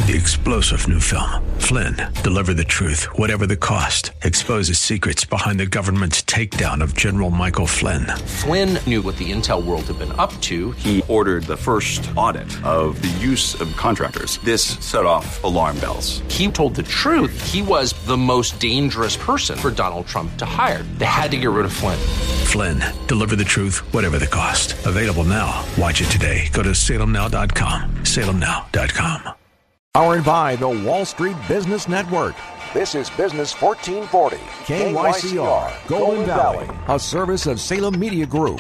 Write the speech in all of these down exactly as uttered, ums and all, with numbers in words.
the explosive new film, Flynn, deliver the truth, whatever the cost, exposes secrets behind the government's takedown of General Michael Flynn. Flynn knew what the intel world had been up to. He ordered the first audit of the use of contractors. This set off alarm bells. He told the truth. He was the most dangerous person for Donald Trump to hire. They had to get rid of Flynn. Flynn, deliver the truth, whatever the cost. Available now. Watch it today. Go to salem now dot com. salem now dot com. Powered by the Wall Street Business Network. This is Business fourteen forty. K Y C R, Golden Valley, a service of Salem Media Group.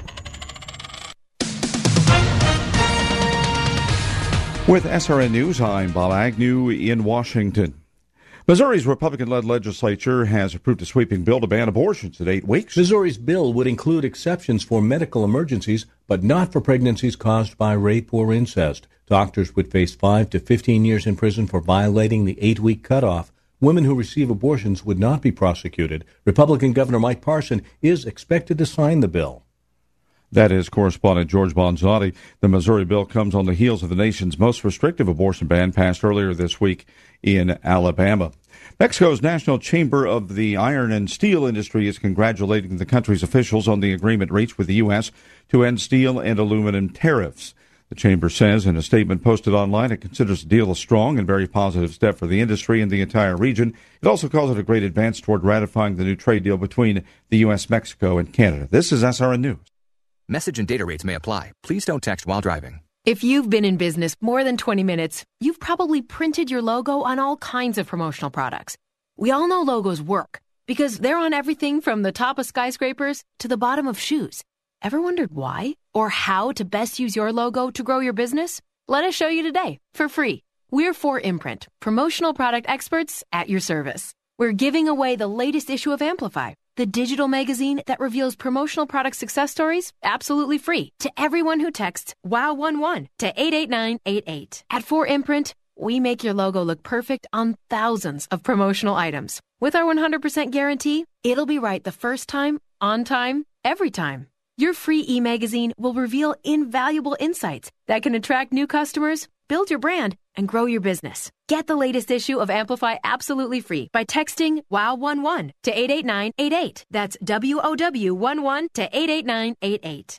With S R N News, I'm Bob Agnew in Washington. Missouri's Republican-led legislature has approved a sweeping bill to ban abortions at eight weeks. Missouri's bill would include exceptions for medical emergencies, but not for pregnancies caused by rape or incest. Doctors would face five to fifteen years in prison for violating the eight-week cutoff. Women who receive abortions would not be prosecuted. Republican Governor Mike Parson is expected to sign the bill. That is correspondent George Bonzotti. The Missouri bill comes on the heels of the nation's most restrictive abortion ban passed earlier this week in Alabama. Mexico's National Chamber of the Iron and Steel Industry is congratulating the country's officials on the agreement reached with the U S to end steel and aluminum tariffs. The chamber says in a statement posted online it considers the deal a strong and very positive step for the industry and the entire region. It also calls it a great advance toward ratifying the new trade deal between the U S, Mexico, and Canada. This is S R N News. Message and data rates may apply. Please don't text while driving. If you've been in business more than twenty minutes, you've probably printed your logo on all kinds of promotional products. We all know logos work because they're on everything from the top of skyscrapers to the bottom of shoes. Ever wondered why or how to best use your logo to grow your business? Let us show you today for free. We're four imprint, promotional product experts at your service. We're giving away the latest issue of Amplify, the digital magazine that reveals promotional product success stories absolutely free to everyone who texts wow one one to eight eight nine eight eight. At four imprint, we make your logo look perfect on thousands of promotional items. With our one hundred percent guarantee, it'll be right the first time, on time, every time. Your free e-magazine will reveal invaluable insights that can attract new customers, build your brand, and grow your business. Get the latest issue of Amplify absolutely free by texting wow one one to eight eight nine eight eight. That's W O W one one to eight eight nine eight eight.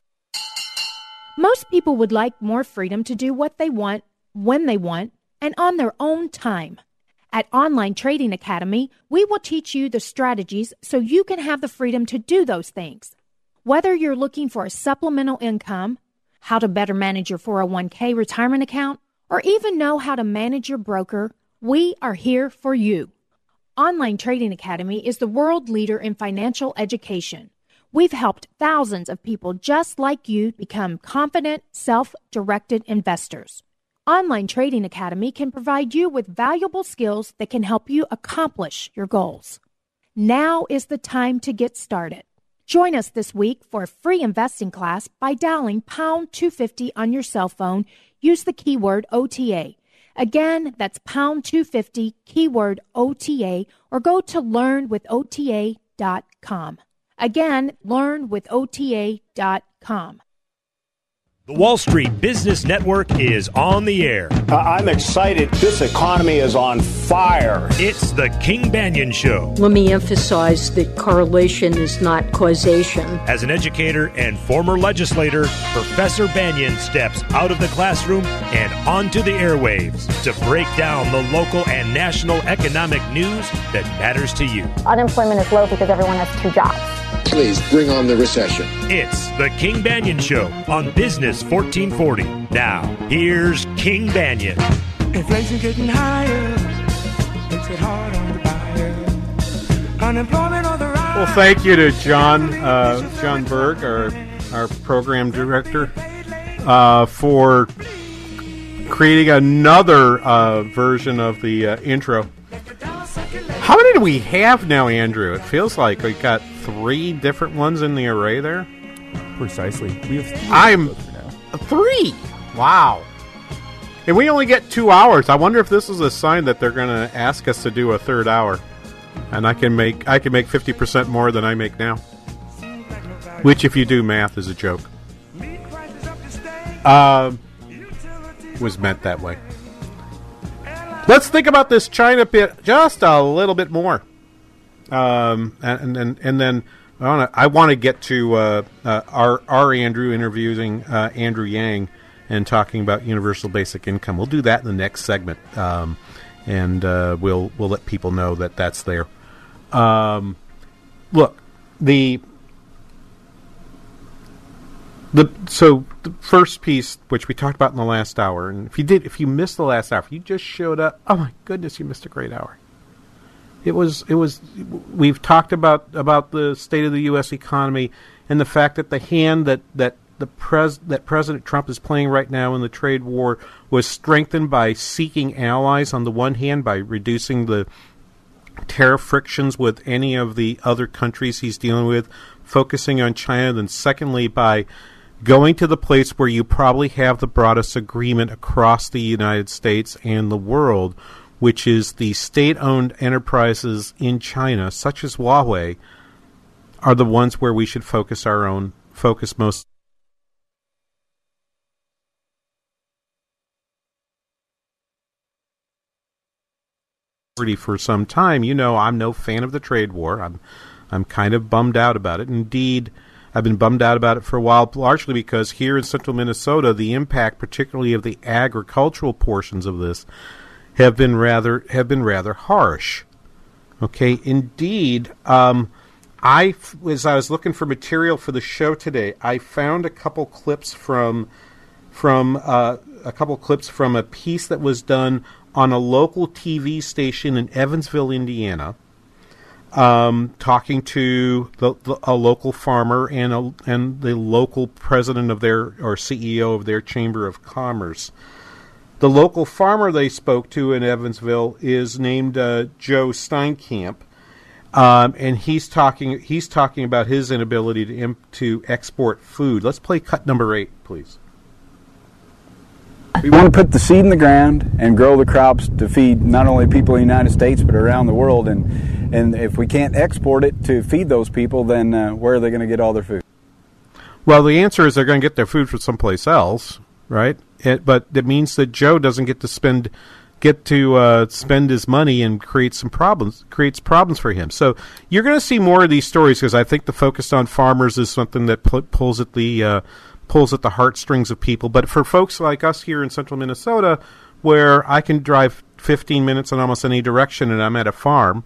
Most people would like more freedom to do what they want, when they want, and on their own time. At Online Trading Academy, we will teach you the strategies so you can have the freedom to do those things. Whether you're looking for a supplemental income, how to better manage your four oh one k retirement account, or even know how to manage your broker, we are here for you. Online Trading Academy is the world leader in financial education. We've helped thousands of people just like you become confident, self-directed investors. Online Trading Academy can provide you with valuable skills that can help you accomplish your goals. Now is the time to get started. Join us this week for a free investing class by dialing pound two fifty on your cell phone. Use the keyword O T A. Again, that's pound two fifty, keyword O T A, or go to learn with O T A dot com. Again, learn with O T A dot com. The Wall Street Business Network is on the air. Uh, I'm excited. This economy is on fire. It's the King Banaian Show. Let me emphasize that correlation is not causation. As an educator and former legislator, Professor Banaian steps out of the classroom and onto the airwaves to break down the local and national economic news that matters to you. Unemployment is low because everyone has two jobs. Please bring on the recession. It's the King Banaian Show on Business fourteen forty. Now, here's King Banaian. Inflation getting higher, makes it hard on the buyer. Unemployment on the rise. Well, thank you to John uh, John Berg, our our program director, uh, for creating another uh, version of the uh, intro. How many do we have now, Andrew? It feels like we got three different ones in the array there. Precisely. We have three. I'm three. Wow. And we only get two hours. I wonder if this is a sign that they're going to ask us to do a third hour, and I can make I can make fifty percent more than I make now. Which, if you do math, is a joke. Uh, was meant that way. Let's think about this China bit just a little bit more, um, and and and then I want to I want to get to uh, uh, our our Andrew interviewing uh, Andrew Yang and talking about universal basic income. We'll do that in the next segment, um, and uh, we'll we'll let people know that that's there. Um, look, the the so the first piece, which we talked about in the last hour, and if you did, if you missed the last hour, if you just showed up, oh my goodness, you missed a great hour. It was it was. We've talked about about the state of the U S economy and the fact that the hand that that the pres that President Trump is playing right now in the trade war was strengthened by seeking allies on the one hand by reducing the tariff frictions with any of the other countries he's dealing with, focusing on China, then secondly by going to the place where you probably have the broadest agreement across the United States and the world, which is the state-owned enterprises in China, such as Huawei, are the ones where we should focus our own, focus most. For some time. You know, I'm no fan of the trade war. I'm, I'm kind of bummed out about it. Indeed, I've been bummed out about it for a while, largely because here in central Minnesota, the impact, particularly of the agricultural portions of this, have been rather have been rather harsh. Okay, indeed, um, I as I was looking for material for the show today, I found a couple clips from from uh, a couple clips from a piece that was done on a local T V station in Evansville, Indiana, um, talking to the, the, a local farmer and a, and the local president of their or C E O of their Chamber of Commerce. The local farmer they spoke to in Evansville is named uh, Joe Steinkamp, um, and he's talking he's talking about his inability to imp- to export food. Let's play cut number eight, please. We want to put the seed in the ground and grow the crops to feed not only people in the United States but around the world. And and if we can't export it to feed those people, then uh, where are they going to get all their food? Well, the answer is they're going to get their food from someplace else, right? It, but it means that Joe doesn't get to spend get to uh, spend his money and create some problems, creates problems for him. So you're going to see more of these stories because I think the focus on farmers is something that pl- pulls at the uh, pulls at the heartstrings of people. But for folks like us here in central Minnesota, where I can drive fifteen minutes in almost any direction and I'm at a farm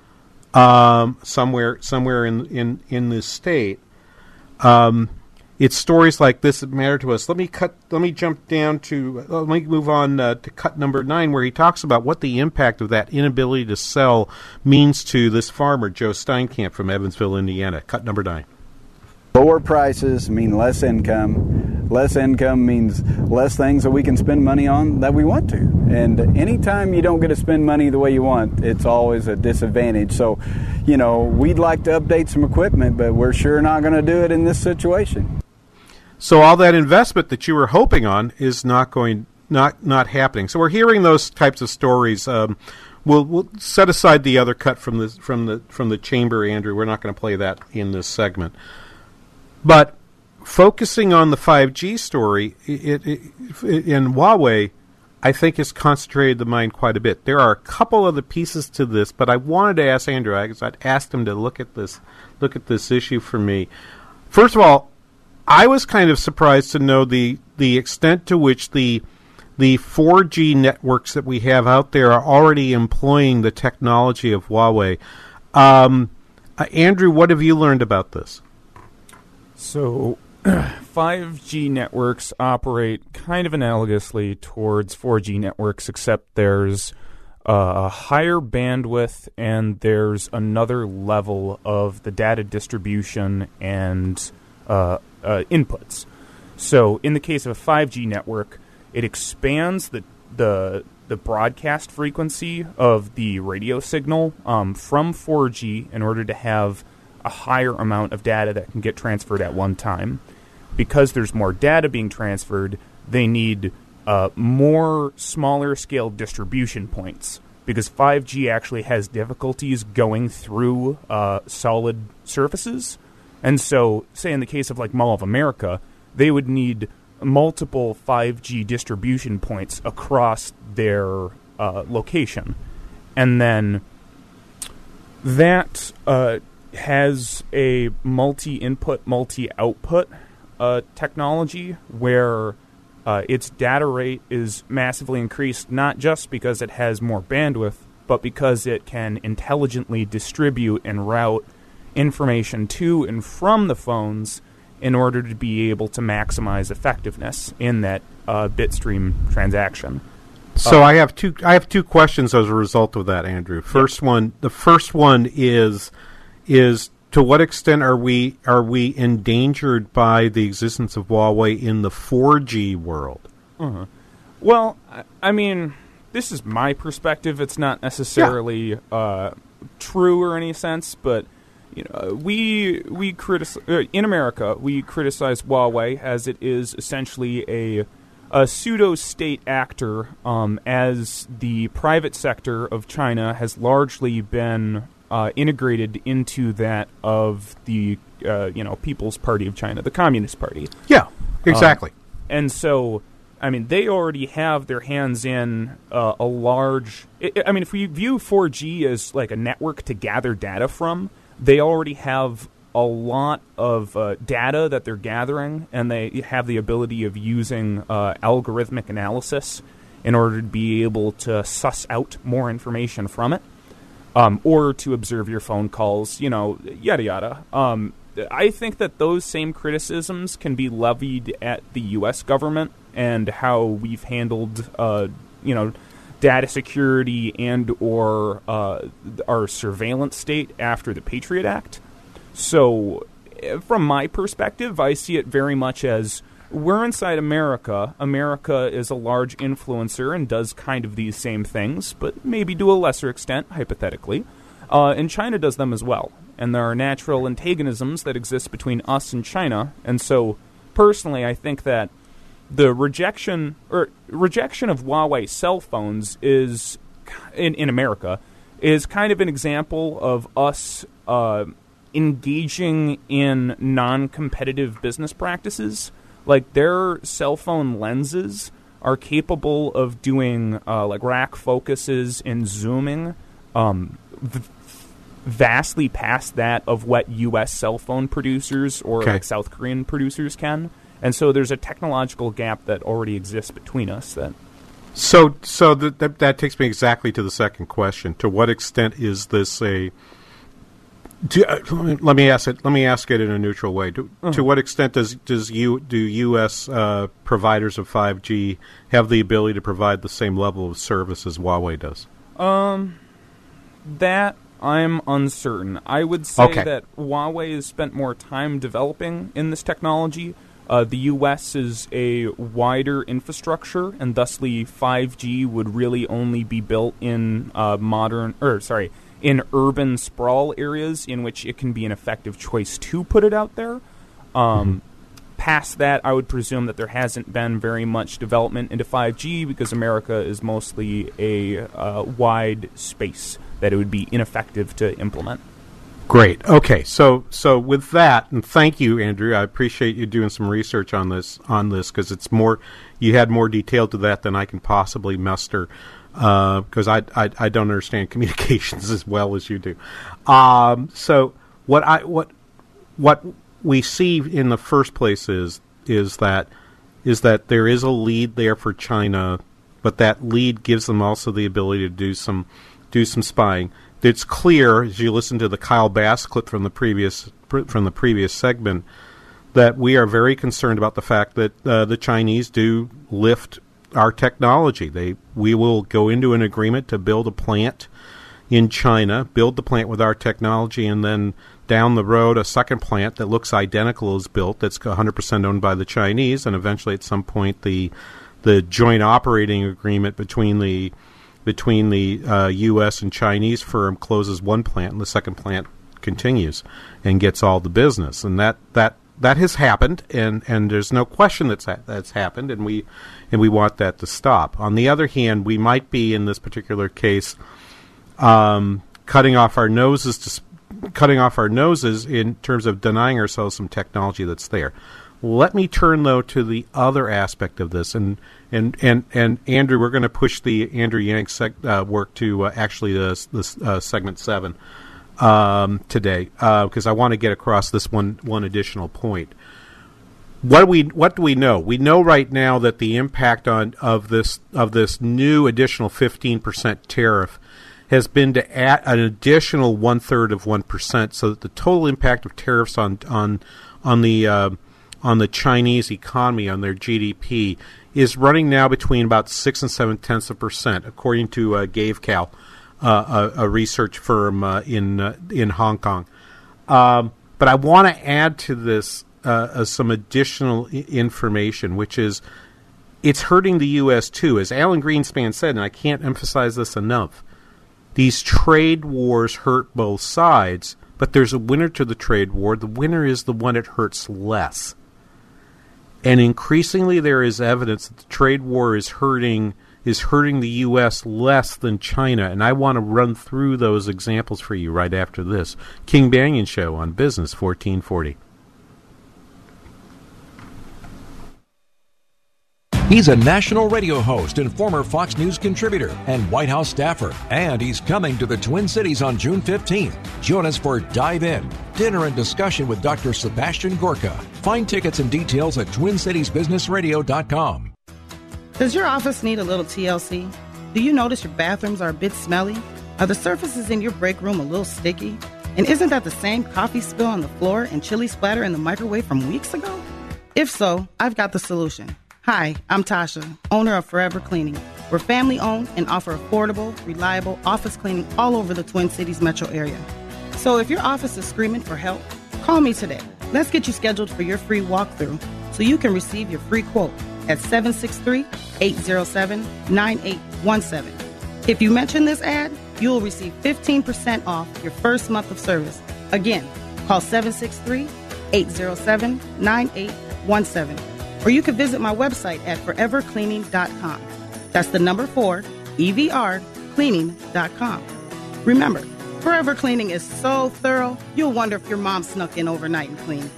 um, somewhere somewhere in, in, in this state, um, it's stories like this that matter to us. Let me cut. Let me jump down to. Uh, let me move on uh, to cut number nine, where he talks about what the impact of that inability to sell means to this farmer, Joe Steinkamp from Evansville, Indiana. Cut number nine. Lower prices mean less income. Less income means less things that we can spend money on that we want to. And anytime you don't get to spend money the way you want, it's always a disadvantage. So, you know, we'd like to update some equipment, but we're sure not going to do it in this situation. So all that investment that you were hoping on is not going, not not happening. So we're hearing those types of stories. Um, we'll we'll set aside the other cut from the from the from the chamber, Andrew. We're not going to play that in this segment. But focusing on the five G story it, it, it, in Huawei, I think has concentrated the mind quite a bit. There are a couple other pieces to this, but I wanted to ask Andrew, because I'd asked him to look at this, look at this issue for me. First of all, I was kind of surprised to know the the extent to which the the four G networks that we have out there are already employing the technology of Huawei. Um, uh, Andrew, what have you learned about this? So, five G networks operate kind of analogously towards four G networks, except there's a higher bandwidth and there's another level of the data distribution and uh, uh, inputs. So, in the case of a five G network, it expands the the the broadcast frequency of the radio signal um, from four G in order to have a higher amount of data that can get transferred at one time. Because there's more data being transferred, they need uh, more smaller scale distribution points. Because five G actually has difficulties going through uh, solid surfaces. And so, say in the case of like Mall of America, they would need multiple five G distribution points across their uh, location. And then that uh, has a multi-input, multi-output uh, technology where uh, its data rate is massively increased, not just because it has more bandwidth, but because it can intelligently distribute and route information to and from the phones in order to be able to maximize effectiveness in that uh, bitstream transaction. So uh, I have two. I have two questions as a result of that, Andrew. First yeah. one. The first one is is to what extent are we are we endangered by the existence of Huawei in the four G world? Uh-huh. Well, I, I mean, this is my perspective. It's not necessarily yeah. uh, true or any sense, but. You know, we we criticize uh, in America. We criticize Huawei as it is essentially a a pseudo state actor, um, as the private sector of China has largely been uh, integrated into that of the uh, you know People's Party of China, the Communist Party. Yeah, exactly. Um, and so, I mean, they already have their hands in uh, a large. I, I mean, if we view four G as like a network to gather data from. They already have a lot of uh, data that they're gathering, and they have the ability of using uh, algorithmic analysis in order to be able to suss out more information from it, um, or to observe your phone calls, you know, yada yada. Um, I think that those same criticisms can be levied at the U S government and how we've handled, uh, you know, data security and or uh, our surveillance state after the Patriot Act. So from my perspective, I see it very much as we're inside America. America is a large influencer and does kind of these same things, but maybe to a lesser extent, hypothetically. Uh, and China does them as well. And there are natural antagonisms that exist between us and China. And so personally, I think that the rejection or rejection of Huawei cell phones is in, in America is kind of an example of us uh, engaging in non-competitive business practices. Like their cell phone lenses are capable of doing uh, like rack focuses and zooming um, v- vastly past that of what U S cell phone producers or okay. like South Korean producers can. And so there's a technological gap that already exists between us. That so so that that, that takes me exactly to the second question. To what extent is this a? Do, uh, let me ask it. Let me ask it in a neutral way. Do, uh-huh. To what extent does does you do U S uh, providers of five G have the ability to provide the same level of service as Huawei does? Um, that I'm uncertain. I would say okay. that Huawei has spent more time developing in this technology. Uh, the U S is a wider infrastructure, and thusly five G would really only be built in uh, modern, or sorry, in urban sprawl areas in which it can be an effective choice to put it out there. Um, mm-hmm. Past that, I would presume that there hasn't been very much development into five G because America is mostly a uh, wide space that it would be ineffective to implement. Great. Okay. So, so with that, and thank you, Andrew. I appreciate you doing some research on this on this because it's more. You had more detail to that than I can possibly muster because uh, I, I I don't understand communications as well as you do. Um, so what I what what we see in the first place is is that is that there is a lead there for China, but that lead gives them also the ability to do some do some spying. It's clear as you listen to the Kyle Bass clip from the previous from the previous segment that we are very concerned about the fact that uh, the Chinese do lift our technology. They we will go into an agreement to build a plant in China, build the plant with our technology, and then down the road a second plant that looks identical is built that's one hundred percent owned by the Chinese, and eventually at some point the the joint operating agreement between the between the uh, U S and Chinese firm closes one plant and the second plant continues and gets all the business. And that, that, that has happened, and, and there's no question that's ha- that's happened, and we and we want that to stop. On the other hand, we might be, in this particular case, um, cutting off our noses to sp- cutting off our noses in terms of denying ourselves some technology that's there. Let me turn, though, to the other aspect of this. And and, and, and Andrew, we're going to push the Andrew Yank sec, uh, work to uh, actually this, this uh, segment seven um, today, because uh, I want to get across this one one additional point. What do we what do we know? We know right now that the impact on of this of this new additional fifteen percent tariff has been to add an additional one third of one percent, so that the total impact of tariffs on on on the uh, on the Chinese economy, on their G D P, is running now between about six and seven tenths of percent, according to uh, GaveCal, uh, a, a research firm uh, in uh, in Hong Kong. Um, but I want to add to this uh, uh, some additional I- information, which is it's hurting the U S too, as Alan Greenspan said, and I can't emphasize this enough. These trade wars hurt both sides, but there's a winner to the trade war. The winner is the one it hurts less. And increasingly there is evidence that the trade war is hurting is hurting the U S less than China, and I want to run through those examples for you right after this. King Banaian Show on Business fourteen forty. He's a national radio host and former Fox News contributor and White House staffer. And he's coming to the Twin Cities on June fifteenth. Join us for Dive In, dinner and discussion with Doctor Sebastian Gorka. Find tickets and details at twin cities business radio dot com. Does your office need a little T L C? Do you notice your bathrooms are a bit smelly? Are the surfaces in your break room a little sticky? And isn't that the same coffee spill on the floor and chili splatter in the microwave from weeks ago? If so, I've got the solution. Hi, I'm Tasha, owner of Forever Cleaning. We're family-owned and offer affordable, reliable office cleaning all over the Twin Cities metro area. So if your office is screaming for help, call me today. Let's get you scheduled for your free walkthrough so you can receive your free quote at seven six three, eight zero seven, nine eight one seven. If you mention this ad, you'll receive fifteen percent off your first month of service. Again, call seven six three, eight zero seven, nine eight one seven. Or you can visit my website at forever cleaning dot com. That's the number four, E V R, cleaning dot com. Remember, Forever Cleaning is so thorough, you'll wonder if your mom snuck in overnight and cleaned.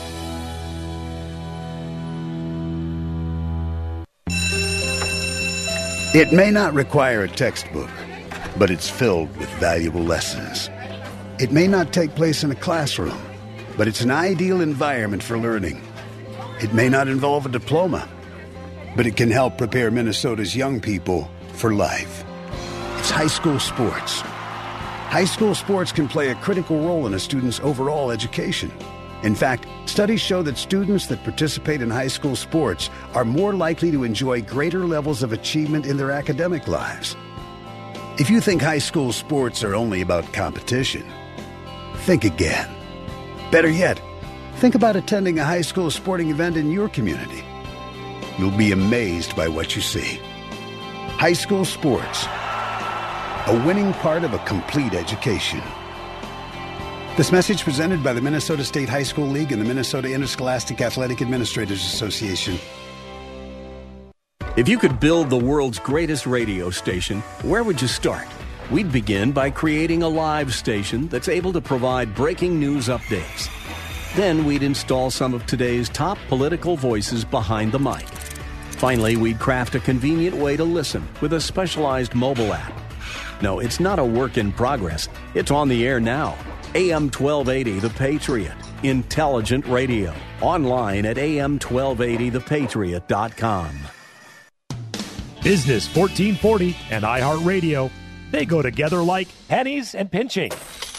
It may not require a textbook, but it's filled with valuable lessons. It may not take place in a classroom, but it's an ideal environment for learning. It may not involve a diploma, but it can help prepare Minnesota's young people for life. It's high school sports. High school sports can play a critical role in a student's overall education. In fact, studies show that students that participate in high school sports are more likely to enjoy greater levels of achievement in their academic lives. If you think high school sports are only about competition, think again. Better yet, think about attending a high school sporting event in your community. You'll be amazed by what you see. High school sports, a winning part of a complete education. This message presented by the Minnesota State High School League and the Minnesota Interscholastic Athletic Administrators Association. If you could build the world's greatest radio station, where would you start? We'd begin by creating a live station that's able to provide breaking news updates. Then we'd install some of today's top political voices behind the mic. Finally, we'd craft a convenient way to listen with a specialized mobile app. No, it's not a work in progress. It's on the air now. A M twelve eighty The Patriot. Intelligent radio. Online at A M twelve eighty the patriot dot com. Business fourteen forty and iHeartRadio. They go together like pennies and pinching.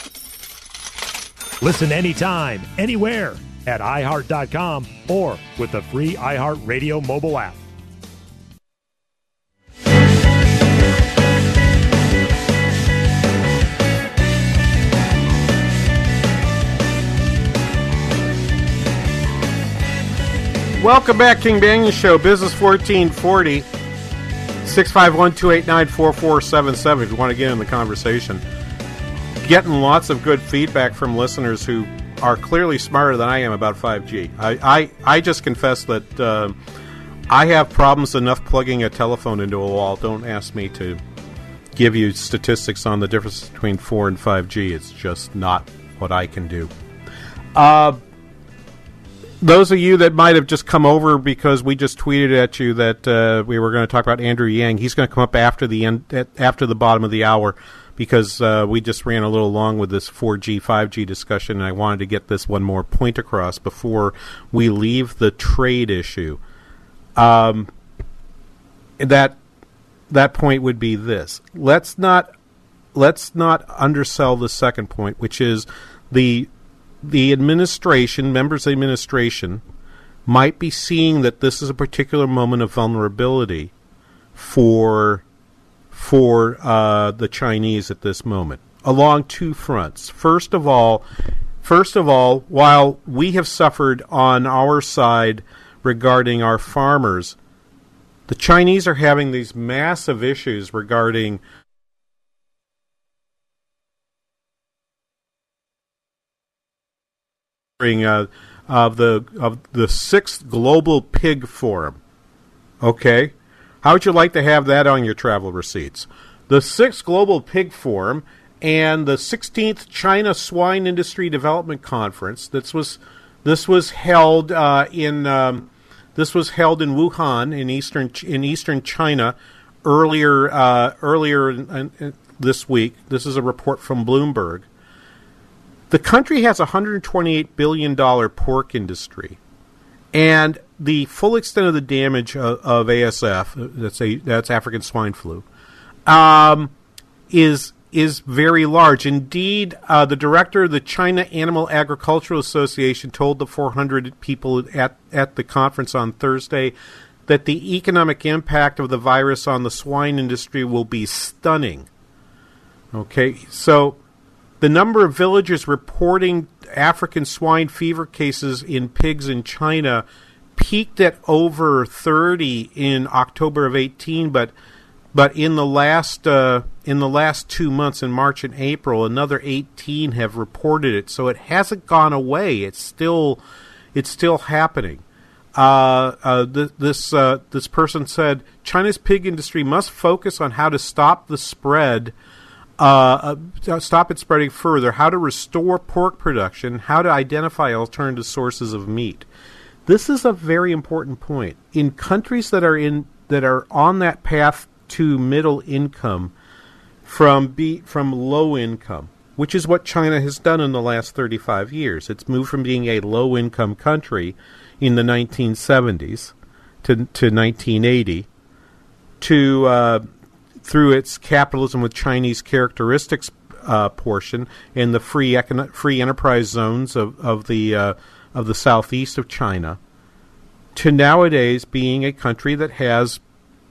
Listen anytime, anywhere at i heart dot com or with the free iHeartRadio mobile app. Welcome back, King Banaian Show, Business fourteen forty, six five one, two eight nine, four four seven seven if you want to get in the conversation. Getting lots of good feedback from listeners who are clearly smarter than I am about five G. I, I, I just confess that uh, I have problems enough plugging a telephone into a wall. Don't ask me to give you statistics on the difference between four and five G. It's just not what I can do. Uh, those of you that might have just come over because we just tweeted at you that uh, we were going to talk about Andrew Yang, he's going to come up after the end, after the bottom of the hour, because uh, we just ran a little long with this four G, five G discussion, and I wanted to get this one more point across before we leave the trade issue. Um, that that point would be this: let's not let's not undersell the second point, which is the. The administration, members of the administration, might be seeing that this is a particular moment of vulnerability for for uh, the Chinese at this moment, along two fronts. First of all, first of all, while we have suffered on our side regarding our farmers, the Chinese are having these massive issues regarding Uh, of the of the sixth Global Pig Forum. Okay, how would you like to have that on your travel receipts? The sixth Global Pig Forum and the sixteenth China Swine Industry Development Conference. This was this was held uh, in um, this was held in Wuhan in eastern in eastern China earlier uh, earlier in, in this week. This is a report from Bloomberg. The country has a one hundred twenty-eight billion dollars pork industry, and the full extent of the damage of, of A S F, that's, a, that's African swine flu, um, is is very large. Indeed, uh, the director of the China Animal Agricultural Association told the four hundred people at, at the conference on Thursday that the economic impact of the virus on the swine industry will be stunning. Okay, so the number of villagers reporting African swine fever cases in pigs in China peaked at over thirty in October of eighteen, but but in the last uh, in the last two months, in March and April, another eighteen have reported it. So it hasn't gone away. It's still it's still happening. Uh, uh, th- this uh, this person said China's pig industry must focus on how to stop the spread. Uh, uh, stop it spreading further, how to restore pork production, how to identify alternative sources of meat. This is a very important point. In countries that are in that are on that path to middle income from be, from low income, which is what China has done in the last thirty-five years. It's moved from being a low income country in the nineteen seventies to to nineteen eighty to uh, through its capitalism with Chinese characteristics uh, portion and the free econo- free enterprise zones of of the uh, of the southeast of China, to nowadays being a country that has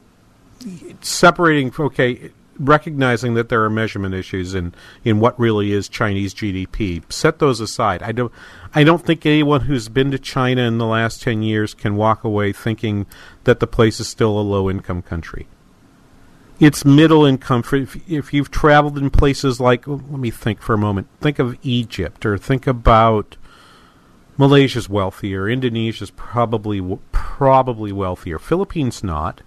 separating. Okay, recognizing that there are measurement issues in, in what really is Chinese G D P. Set those aside. I don't I don't think anyone who's been to China in the last ten years can walk away thinking that the place is still a low income country. It's middle income. If, if you've traveled in places like, let me think for a moment, think of Egypt, or think about Malaysia's wealthier, Indonesia's probably probably wealthier, Philippines not.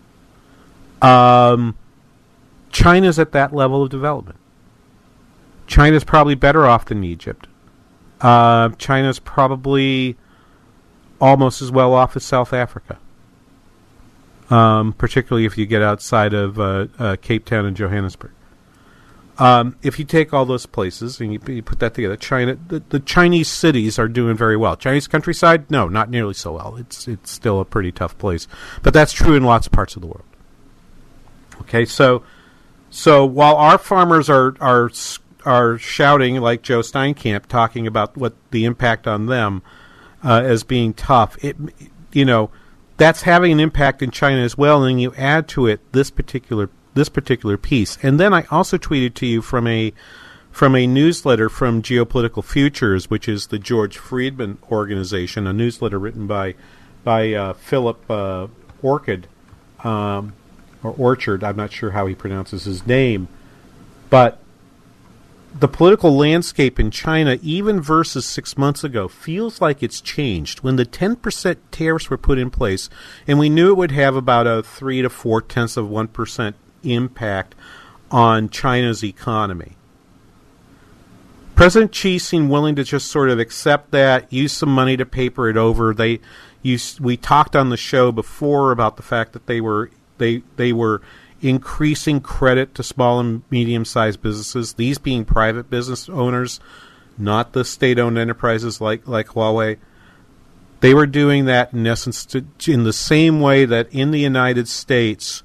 Um, China's at that level of development. China's probably better off than Egypt. Uh, China's probably almost as well off as South Africa. Um, particularly if you get outside of uh, uh, Cape Town and Johannesburg. Um, if you take all those places and you, you put that together, China, the, the Chinese cities are doing very well. Chinese countryside, no, not nearly so well. It's it's still a pretty tough place, but that's true in lots of parts of the world. Okay, so so while our farmers are are are shouting like Joe Steinkamp, talking about what the impact on them uh, as being tough, it you know. That's having an impact in China as well, and then you add to it this particular this particular piece. And then I also tweeted to you from a from a newsletter from Geopolitical Futures, which is the George Friedman organization, a newsletter written by by uh, Philip uh, Orchid um, or Orchard. I'm not sure how he pronounces his name, but the political landscape in China, even versus six months ago, feels like it's changed. When the ten percent tariffs were put in place, and we knew it would have about a three to four tenths of one percent impact on China's economy. President Xi seemed willing to just sort of accept that, use some money to paper it over. They, used, we talked on the show before about the fact that they were they they were increasing credit to small and medium-sized businesses. These being private business owners, not the state-owned enterprises like like Huawei. They were doing that in essence to, in the same way that in the United States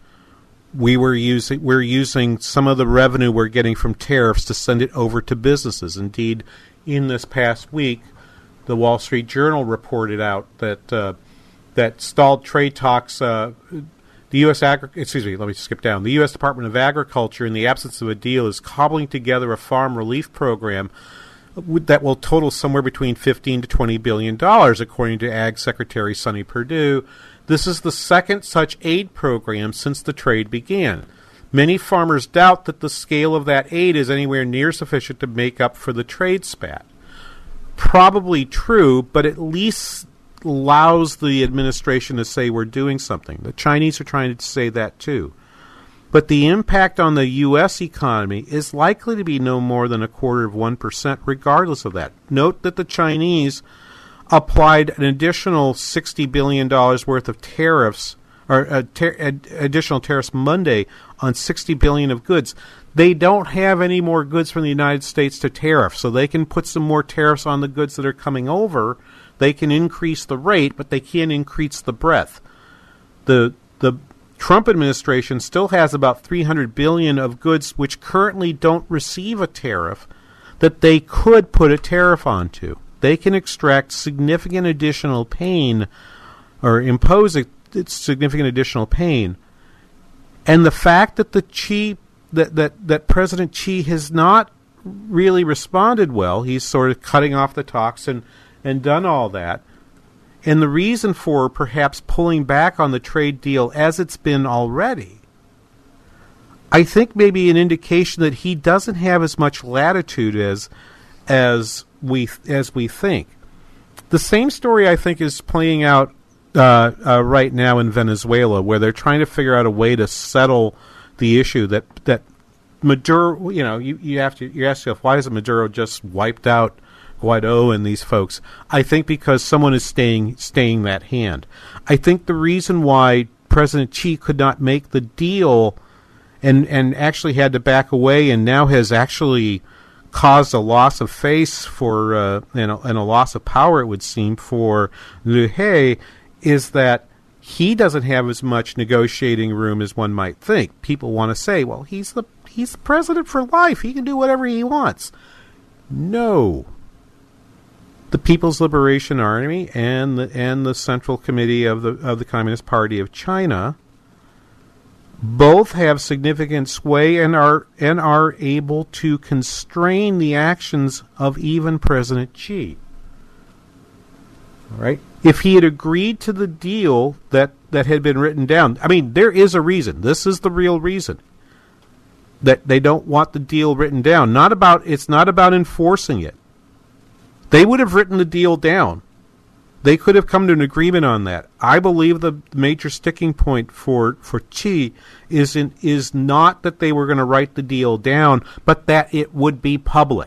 we were using we're using some of the revenue we're getting from tariffs to send it over to businesses. Indeed, in this past week, the Wall Street Journal reported out that uh, that stalled trade talks. Uh, the U S Agri- excuse me, let me skip down. The U S Department of Agriculture, in the absence of a deal, is cobbling together a farm relief program that will total somewhere between fifteen to twenty billion dollars, according to Ag Secretary Sonny Perdue. This is the second such aid program since the trade began. Many farmers doubt that the scale of that aid is anywhere near sufficient to make up for the trade spat. Probably true, but at least allows the administration to say we're doing something. The Chinese are trying to say that too. But the impact on the U S economy is likely to be no more than a quarter of one percent regardless of that. Note that the Chinese applied an additional sixty billion dollars worth of tariffs, or uh, ter- ad- additional tariffs Monday on sixty billion dollars of goods. They don't have any more goods from the United States to tariff, so they can put some more tariffs on the goods that are coming over. They can increase the rate, but they can't increase the breadth. The the Trump administration still has about three hundred billion dollars of goods which currently don't receive a tariff that they could put a tariff onto. They can extract significant additional pain or impose a, significant additional pain. And the fact that the Xi, that, that, that President Xi has not really responded well, he's sort of cutting off the talks and, and done all that. And the reason for perhaps pulling back on the trade deal as it's been already, I think maybe an indication that he doesn't have as much latitude as as we as we think. The same story, I think, is playing out uh, uh, right now in Venezuela, where they're trying to figure out a way to settle the issue that that Maduro. You know, you, you have to you ask yourself, why isn't Maduro just wiped out Guaido and these folks? I think because someone is staying staying that hand. I think the reason why President Xi could not make the deal and and actually had to back away and now has actually caused a loss of face for uh, and, a, and a loss of power, it would seem, for Liu He, is that he doesn't have as much negotiating room as one might think. People want to say, well, he's the he's the president for life. He can do whatever he wants. No. The People's Liberation Army and the and the Central Committee of the of the Communist Party of China both have significant sway and are and are able to constrain the actions of even President Xi. All right? If he had agreed to the deal that, that had been written down, I mean, there is a reason. This is the real reason that they don't want the deal written down. Not about it's not about enforcing it. They would have written the deal down. They could have come to an agreement on that. I believe the major sticking point for, for Xi is in, is not that they were going to write the deal down, but that it would be public.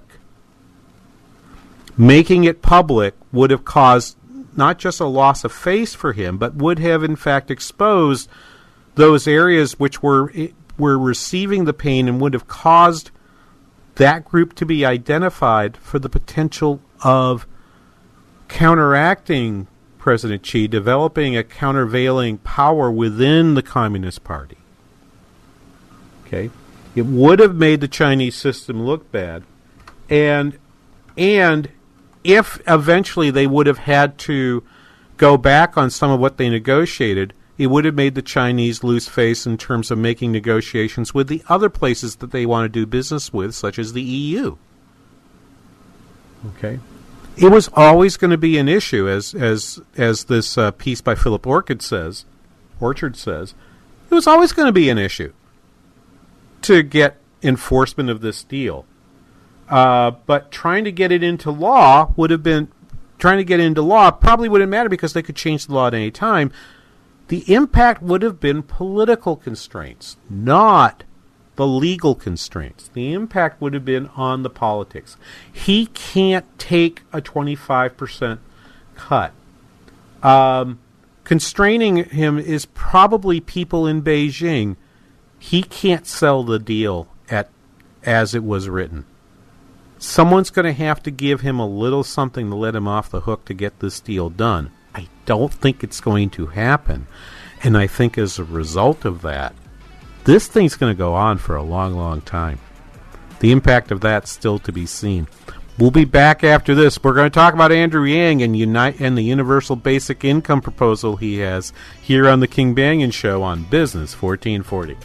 Making it public would have caused not just a loss of face for him, but would have in fact exposed those areas which were were receiving the pain and would have caused that group to be identified for the potential of counteracting President Xi, developing a countervailing power within the Communist Party. Okay, it would have made the Chinese system look bad, and and if eventually they would have had to go back on some of what they negotiated, it would have made the Chinese lose face in terms of making negotiations with the other places that they want to do business with, such as the E U. Okay. It was always going to be an issue, as as as this uh, piece by Philip Orchard says, Orchard says, it was always going to be an issue to get enforcement of this deal. Uh, but trying to get it into law would have been, trying to get it into law probably wouldn't matter because they could change the law at any time. The impact would have been political constraints, not the legal constraints. The impact would have been on the politics. He can't take a twenty-five percent cut. Um, constraining him is probably people in Beijing. He can't sell the deal at as it was written. Someone's going to have to give him a little something to let him off the hook to get this deal done. I don't think it's going to happen. And I think as a result of that, this thing's going to go on for a long, long time. The impact of that's still to be seen. We'll be back after this. We're going to talk about Andrew Yang and, unite, and the universal basic income proposal he has here on the King Banaian Show on Business fourteen forty.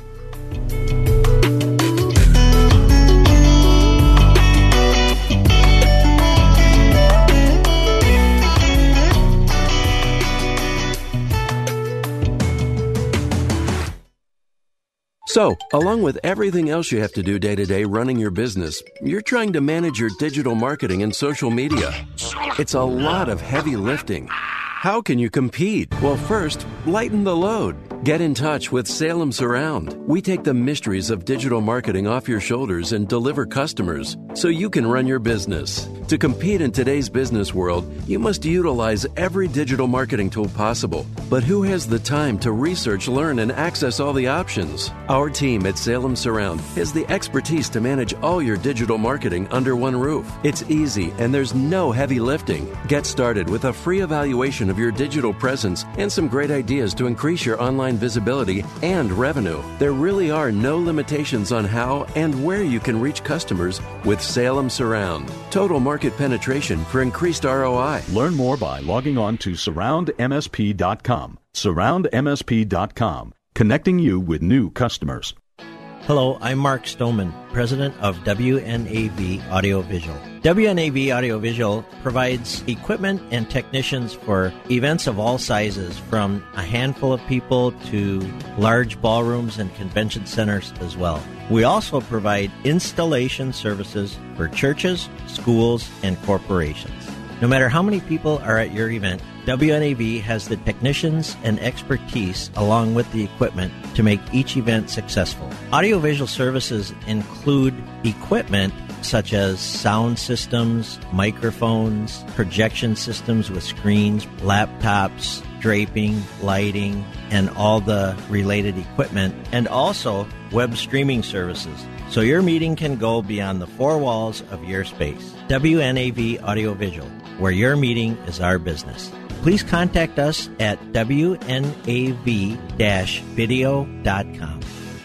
So, along with everything else you have to do day to day running your business, you're trying to manage your digital marketing and social media. It's a lot of heavy lifting. How can you compete? Well, first, lighten the load. Get in touch with Salem Surround. We take the mysteries of digital marketing off your shoulders and deliver customers so you can run your business. To compete in today's business world, you must utilize every digital marketing tool possible. But who has the time to research, learn, and access all the options? Our team at Salem Surround has the expertise to manage all your digital marketing under one roof. It's easy and there's no heavy lifting. Get started with a free evaluation of your digital presence and some great ideas to increase your online visibility and revenue. There really are no limitations on how and where you can reach customers with Salem Surround. Total market penetration for increased R O I. Learn more by logging on to surround m s p dot com. surround m s p dot com, connecting you with new customers. Hello, I'm Mark Stoneman, president of W N A V Audiovisual. W N A V Audiovisual provides equipment and technicians for events of all sizes, from a handful of people to large ballrooms and convention centers as well. We also provide installation services for churches, schools, and corporations. No matter how many people are at your event, W N A V has the technicians and expertise along with the equipment to make each event successful. Audiovisual services include equipment such as sound systems, microphones, projection systems with screens, laptops, draping, lighting, and all the related equipment, and also web streaming services, so your meeting can go beyond the four walls of your space. W N A V Audiovisual, where your meeting is our business. Please contact us at w n a v dash video dot com.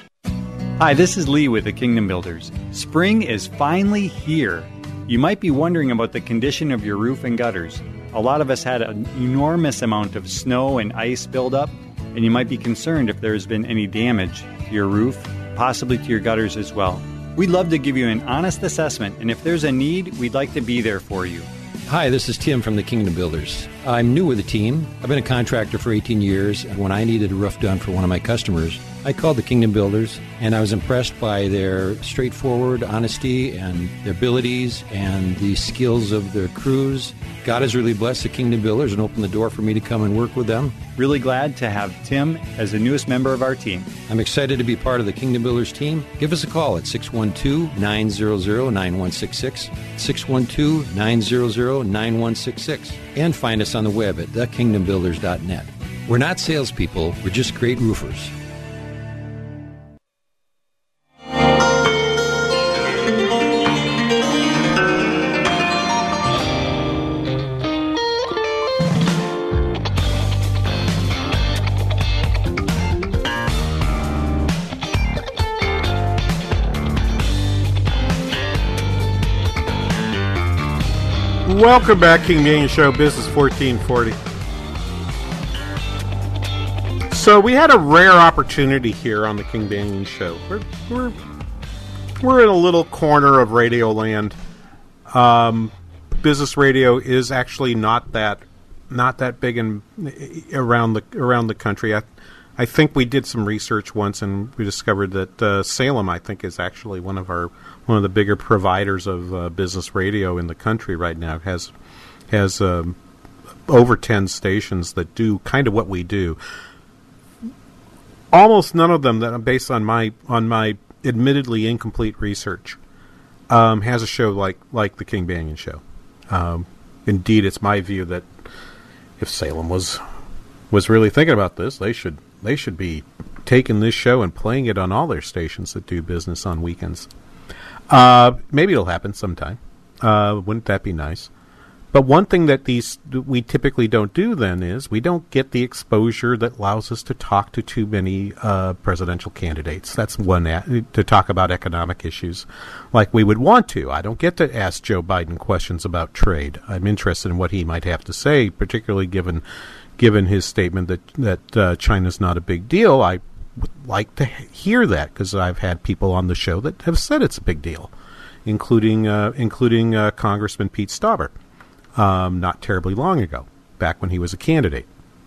Hi, this is Lee with the Kingdom Builders. Spring is finally here. You might be wondering about the condition of your roof and gutters. A lot of us had an enormous amount of snow and ice buildup, and you might be concerned if there has been any damage to your roof, possibly to your gutters as well. We'd love to give you an honest assessment, and if there's a need, we'd like to be there for you. Hi, this is Tim from the Kingdom Builders. I'm new with the team. I've been a contractor for eighteen years, and when I needed a roof done for one of my customers, I called the Kingdom Builders, and I was impressed by their straightforward honesty and their abilities and the skills of their crews. God has really blessed the Kingdom Builders and opened the door for me to come and work with them. Really glad to have Tim as the newest member of our team. I'm excited to be part of the Kingdom Builders team. Give us a call at six one two, nine zero zero, nine one six six, six one two, nine zero zero, nine one six six, and find us on the web at the kingdom builders dot net. We're not salespeople, we're just great roofers. Welcome back, King Banaian Show, Business fourteen forty. So we had a rare opportunity here on the King Banaian Show. We're we're we're in a little corner of radio land. Um, business radio is actually not that not that big in around the around the country. I I think we did some research once and we discovered that uh, Salem, I think, is actually one of our one of the bigger providers of uh, business radio in the country right now. It has has um, over ten stations that do kind of what we do. Almost none of them, that based on my on my admittedly incomplete research, um, has a show like like the King Banaian Show. Um, indeed, it's my view that if Salem was was really thinking about this, they should they should be taking this show and playing it on all their stations that do business on weekends. Uh, maybe it'll happen sometime. Uh, wouldn't that be nice? But one thing that these we typically don't do then is we don't get the exposure that allows us to talk to too many uh, presidential candidates. That's one a- to talk about economic issues like we would want to. I don't get to ask Joe Biden questions about trade. I'm interested in what he might have to say, particularly given given his statement that that uh, China's not a big deal. I would like to hear that because I've had people on the show that have said it's a big deal, including uh, including uh, Congressman Pete Stauber. Um, not terribly long ago, back when he was a candidate.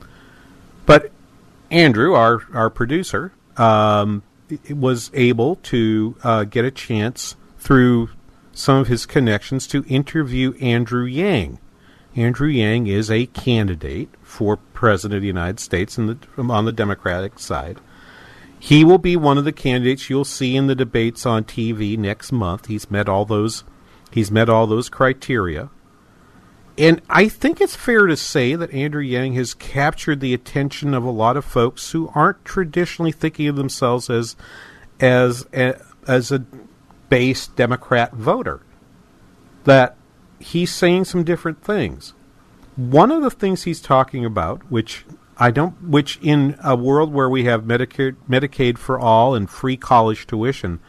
But Andrew, our our producer, um, was able to uh, get a chance through some of his connections to interview Andrew Yang. Andrew Yang is a candidate for President of the United States in the, on the Democratic side. He will be one of the candidates you'll see in the debates on T V next month. He's met all those. He's met all those criteria. And I think it's fair to say that Andrew Yang has captured the attention of a lot of folks who aren't traditionally thinking of themselves as as a, as a base Democrat voter. That he's saying some different things. One of the things he's talking about, which I don't, which in a world where we have Medicare, Medicaid for all and free college tuition,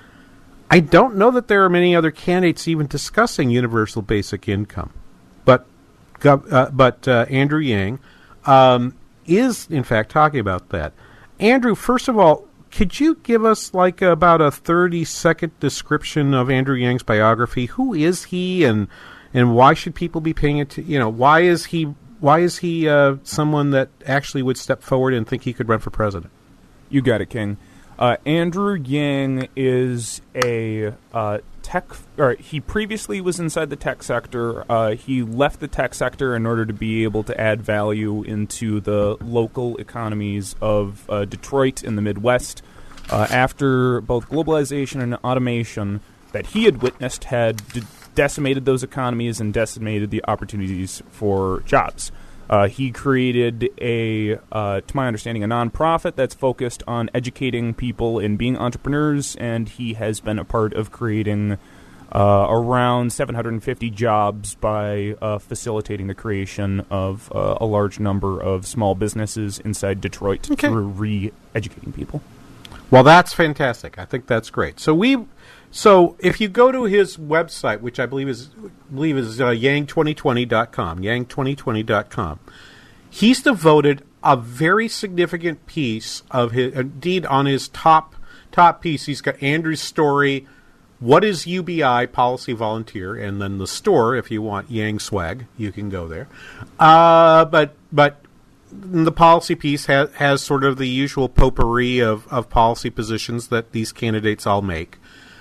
I don't know that there are many other candidates even discussing universal basic income. But uh, but uh, Andrew Yang um, is, in fact, talking about that. Andrew, first of all, could you give us like about a thirty-second description of Andrew Yang's biography? Who is he, and and why should people be paying it? You know, why is he why is he uh, someone that actually would step forward and think he could run for president? You got it, King. Uh, Andrew Yang is a uh, tech. Or he previously was inside the tech sector. Uh, he left the tech sector in order to be able to add value into the local economies of uh, Detroit in the Midwest. Uh, after both globalization and automation that he had witnessed had de- decimated those economies and decimated the opportunities for jobs. Uh, he created a, uh, to my understanding, a nonprofit that's focused on educating people in being entrepreneurs, and he has been a part of creating uh, around seven hundred fifty jobs by uh, facilitating the creation of uh, a large number of small businesses inside Detroit okay. through re-educating people. Well, that's fantastic. I think that's great. So we, so if you go to his website, which I believe is believe is uh, yang twenty twenty dot com, yang twenty twenty dot com, he's devoted a very significant piece of his, indeed on his top top piece. He's got Andrew's story, what is U B I, Policy Volunteer, and then the store. If you want Yang swag, you can go there. Uh, but but. The policy piece has, has sort of the usual potpourri of, of policy positions that these candidates all make.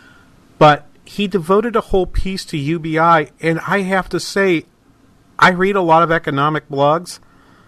But he devoted a whole piece to U B I, and I have to say, I read a lot of economic blogs.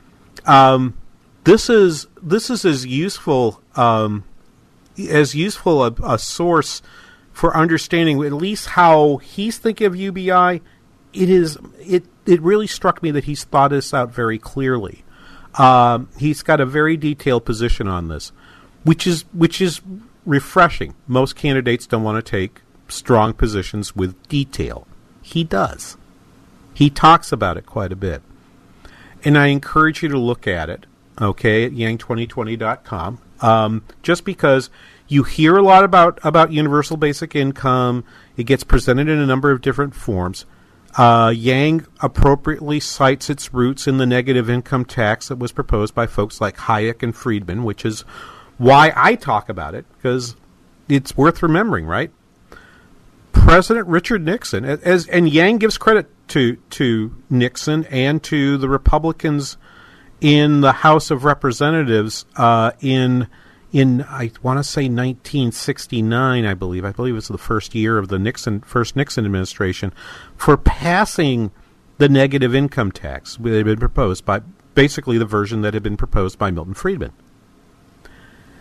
Um, this is this is as useful um, as useful a, a source for understanding at least how he's thinking of U B I. It is it it really struck me that he's thought this out very clearly. Um, he's got a very detailed position on this, which is which is refreshing. Most candidates don't want to take strong positions with detail. He does. He talks about it quite a bit. And I encourage you to look at it, okay, at yang twenty twenty dot com, um, just because you hear a lot about, about universal basic income. It gets presented in a number of different forms. Uh, Yang appropriately cites its roots in the negative income tax that was proposed by folks like Hayek and Friedman, which is why I talk about it, because it's worth remembering, right? President Richard Nixon, as and Yang gives credit to to Nixon and to the Republicans in the House of Representatives uh, in in I want to say nineteen sixty-nine, I believe. I believe it was the first year of the Nixon first Nixon administration, for passing the negative income tax that had been proposed by basically the version that had been proposed by Milton Friedman.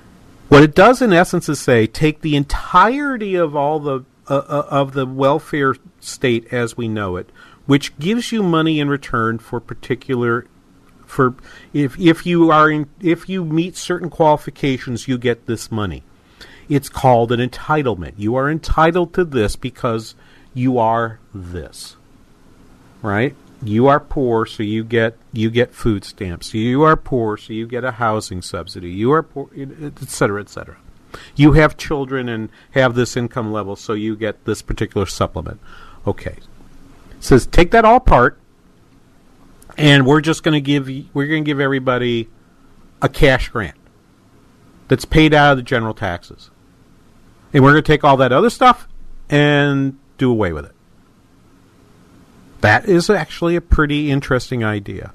What it does, in essence, is say take the entirety of all the uh, uh, of the welfare state as we know it, which gives you money in return for particular for if if you are in, if you meet certain qualifications, you get this money. It's called an entitlement. You are entitled to this because you are this, right? You are poor, so you get you get food stamps. You are poor, so you get a housing subsidy. You are poor, et cetera, et cetera. You have children and have this income level, so you get this particular supplement. Okay, it says take that all apart, and we're just going to give we're going to give everybody a cash grant that's paid out of the general taxes, and we're going to take all that other stuff and do away with it. That is actually a pretty interesting idea.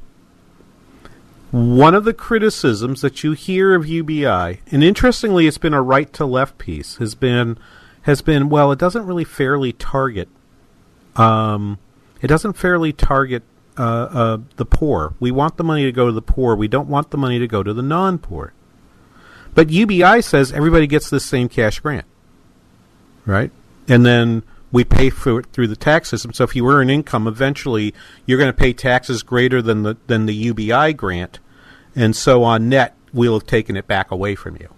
One of the criticisms that you hear of U B I, and interestingly it's been a right-to-left piece, has been, has been well, it doesn't really fairly target, um, it doesn't fairly target uh, uh, the poor. We want the money to go to the poor. We don't want the money to go to the non-poor. But U B I says everybody gets this same cash grant, right? And then we pay for it through the tax system. So if you earn income, eventually you're going to pay taxes greater than the than the U B I grant, and so on net we'll have taken it back away from you.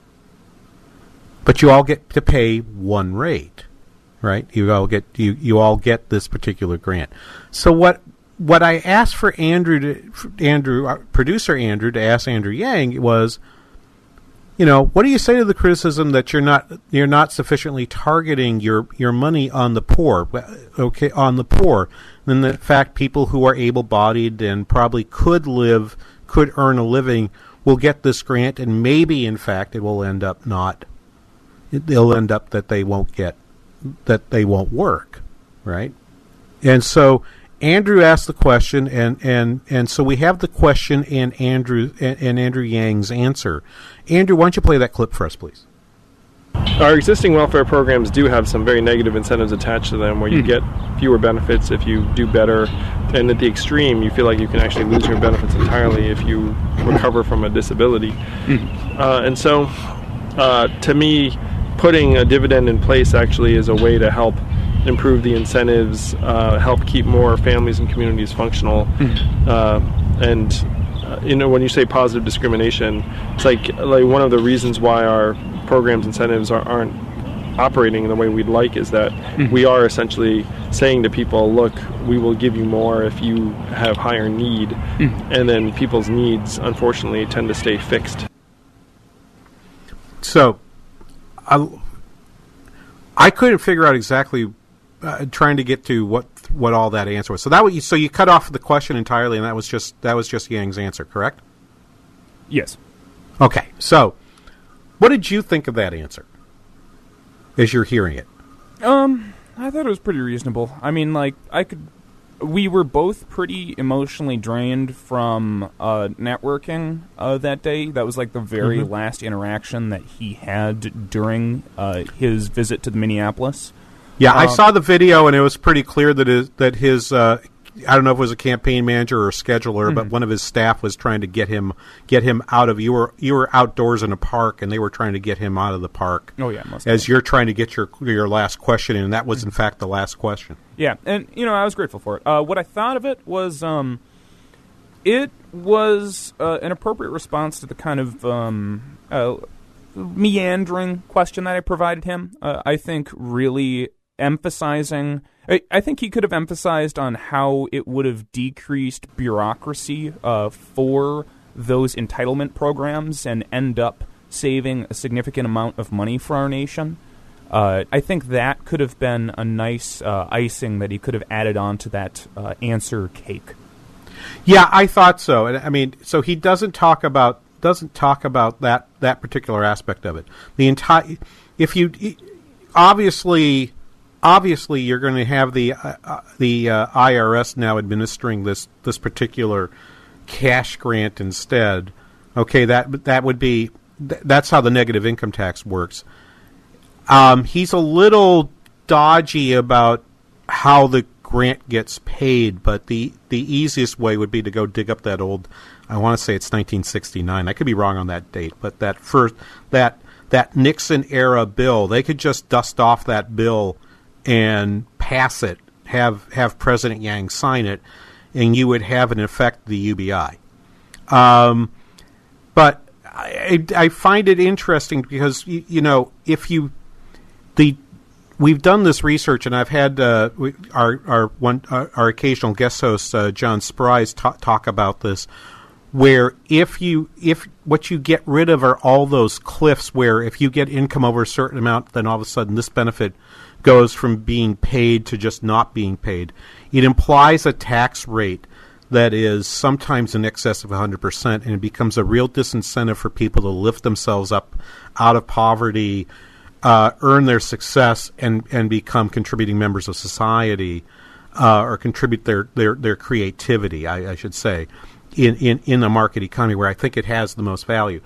But you all get to pay one rate, right? You all get you, you all get this particular grant. So what what I asked for Andrew to for Andrew uh, producer Andrew to ask Andrew Yang was, you know, what do you say to the criticism that you're not you're not sufficiently targeting your, your money on the poor, okay, on the poor, and the fact people who are able-bodied and probably could live, could earn a living, will get this grant, and maybe, in fact, it will end up not. It'll end up that they won't get, that they won't work, right? And so Andrew asked the question, and, and, and so we have the question and Andrew and, and Andrew Yang's answer. Andrew, why don't you play that clip for us, please? Our existing welfare programs do have some very negative incentives attached to them, where you mm. get fewer benefits if you do better, and at the extreme, you feel like you can actually lose your benefits entirely if you recover from a disability. Mm. Uh, and so, uh, to me, putting a dividend in place actually is a way to help improve the incentives, uh, help keep more families and communities functional. Mm-hmm. uh, and uh, you know, when you say positive discrimination, it's like like one of the reasons why our programs incentives are, aren't operating in the way we'd like is that mm-hmm. we are essentially saying to people, look, we will give you more if you have higher need, mm-hmm. and then people's needs unfortunately tend to stay fixed. So I, I couldn't figure out exactly Uh, trying to get to what what all that answer was. So that was, so you cut off the question entirely, and that was just that was just Yang's answer, correct? Yes. Okay. So, what did you think of that answer as you're hearing it? Um, I thought it was pretty reasonable. I mean, like I could. We were both pretty emotionally drained from uh, networking uh, that day. That was like the very mm-hmm. last interaction that he had during uh, his visit to the Minneapolis. Yeah, um, I saw the video, and it was pretty clear that his, that his uh, I don't know if it was a campaign manager or a scheduler, mm-hmm. but one of his staff was trying to get him get him out of. You were you were outdoors in a park, and they were trying to get him out of the park. Oh yeah, must as have. You're trying to get your your last question in, and that was in fact the last question. Yeah, and you know I was grateful for it. Uh, what I thought of it was, um, it was uh, an appropriate response to the kind of um, uh, meandering question that I provided him. Uh, I think really. Emphasizing, I, I think he could have emphasized on how it would have decreased bureaucracy uh, for those entitlement programs and end up saving a significant amount of money for our nation. Uh, I think that could have been a nice uh, icing that he could have added on to that uh, answer cake. Yeah, I thought so. And I mean, so he doesn't talk about doesn't talk about that that particular aspect of it. The entire, if you obviously. Obviously, you're going to have the uh, the uh, I R S now administering this this particular cash grant instead. Okay, that that would be th- that's how the negative income tax works. Um, he's a little dodgy about how the grant gets paid, but the the easiest way would be to go dig up that old. I want to say it's nineteen sixty-nine. I could be wrong on that date, but that first that that Nixon-era bill. They could just dust off that bill and pass it, have have President Yang sign it, and you would have, in effect, the U B I. Um, but I, I find it interesting because, you, you know, if you the we've done this research, and I've had uh, we, our our one uh, our occasional guest host uh, John Spry's ta- talk about this, where if you if what you get rid of are all those cliffs where if you get income over a certain amount, then all of a sudden this benefit goes from being paid to just not being paid. It implies a tax rate that is sometimes in excess of one hundred percent, and it becomes a real disincentive for people to lift themselves up out of poverty, uh, earn their success, and, and become contributing members of society, uh, or contribute their, their, their creativity, I, I should say, in, in, in the market economy where I think it has the most value.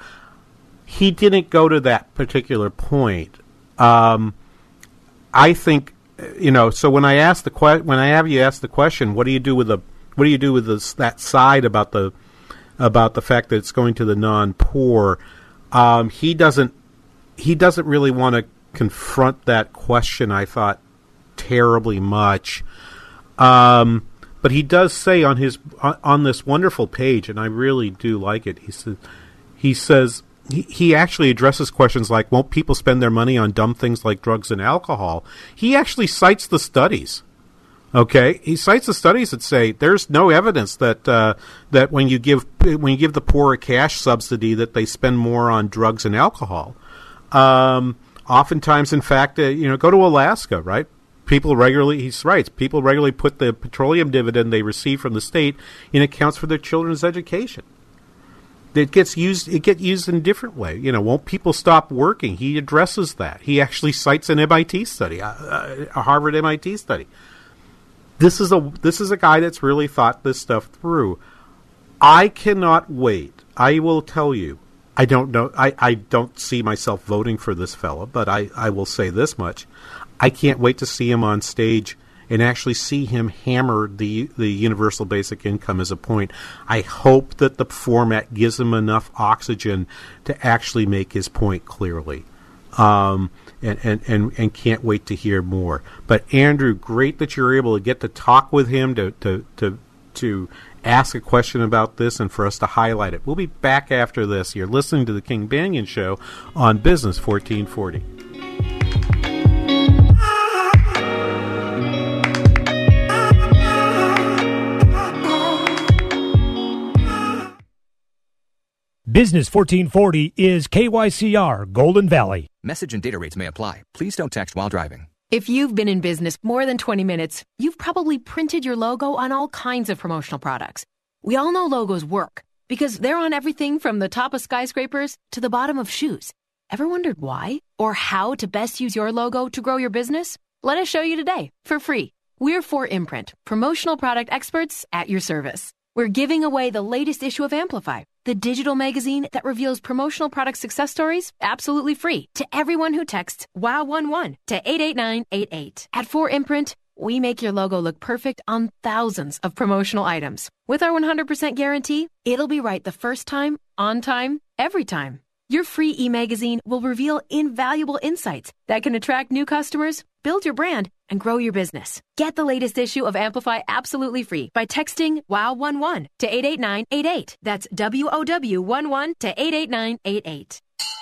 He didn't go to that particular point. Um, I think, you know, so when I ask the que- when I have you ask the question, what do you do with the what do you do with this, that side about the about the fact that it's going to the non-poor? Um, he doesn't he doesn't really want to confront that question, I thought, terribly much. Um, but he does say on his on, on this wonderful page, and I really do like it. He says he says. He, he actually addresses questions like, won't people spend their money on dumb things like drugs and alcohol? He actually cites the studies. Okay, he cites the studies that say there's no evidence that uh, that when you give when you give the poor a cash subsidy that they spend more on drugs and alcohol. Um, oftentimes, in fact, uh, you know, go to Alaska, right? People regularly, he writes, people regularly put the petroleum dividend they receive from the state in accounts for their children's education. It gets used. It gets used in a different way. You know, won't people stop working? He addresses that. He actually cites an M I T study, a, a Harvard M I T study. This is a this is a guy that's really thought this stuff through. I cannot wait. I will tell you. I don't know. I, I don't see myself voting for this fella, but I, I will say this much: I can't wait to see him on stage and actually see him hammer the the universal basic income as a point. I hope that the format gives him enough oxygen to actually make his point clearly. Um, and, and, and, and can't wait to hear more. But Andrew, great that you're able to get to talk with him, to, to, to, to ask a question about this, and for us to highlight it. We'll be back after this. You're listening to the King Banaian Show on Business fourteen forty. Business fourteen forty is K Y C R Golden Valley. Message and data rates may apply. Please don't text while driving. If you've been in business more than twenty minutes, you've probably printed your logo on all kinds of promotional products. We all know logos work because they're on everything from the top of skyscrapers to the bottom of shoes. Ever wondered why or how to best use your logo to grow your business? Let us show you today for free. We're four Imprint, promotional product experts at your service. We're giving away the latest issue of Amplify, the digital magazine that reveals promotional product success stories absolutely free to everyone who texts wow one one to eight eight nine eight eight. At four Imprint, we make your logo look perfect on thousands of promotional items. With our one hundred percent guarantee, it'll be right the first time, on time, every time. Your free e-magazine will reveal invaluable insights that can attract new customers, build your brand, and grow your business. Get the latest issue of Amplify absolutely free by texting wow one one to eight eight nine eight eight. That's W O W one one to eight eight nine eight eight.